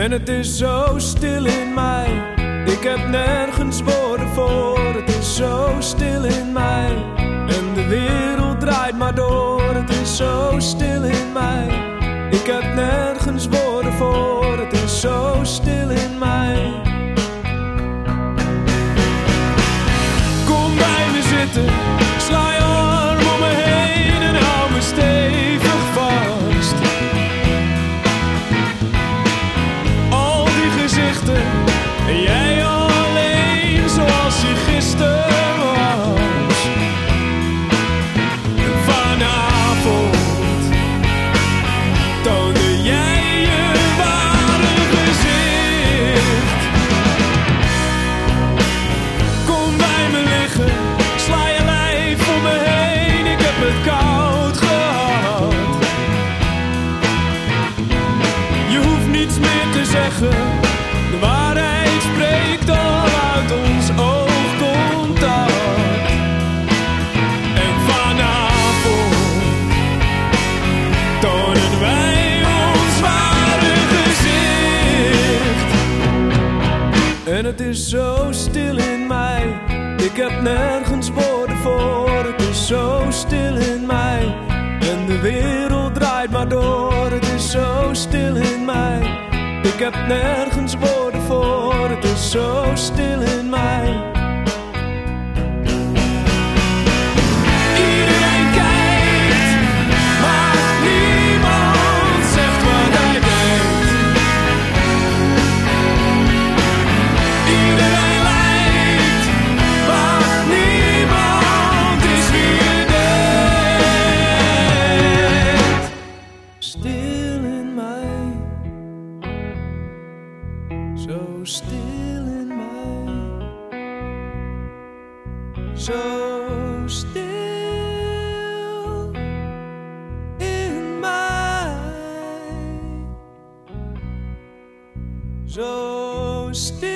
En het is zo stil in mij, ik heb nergens woorden voor. Het is zo stil in mij en de wereld draait maar door. Het is zo stil in mij, ik heb nergens woorden voor. Het is zo stil in mij. Kom bij me zitten, sla je arm om me heen en hou me stevig vast. Al die gezichten en jij alleen zoals je gisteren was. En vanavond toonde jij je ware gezicht. Kom bij me liggen, sla je lijf om me heen, ik heb het koud gehad. Je hoeft niets meer te zeggen, de waarheid spreekt al uit ons oogcontact. En vanavond tonen wij ons ware gezicht. En het is zo stil in mij, ik heb nergens woorden voor. Het is zo stil in mij en de wereld draait maar door. Het is zo stil in mij, ik heb nergens woorden voor. Het is zo stil in mij. Iedereen kijkt, maar niemand zegt wat hij denkt. Iedereen lijkt, maar niemand is wie je denkt. Stil in mij, zo stil in mij, zo stil in mij, zo stil.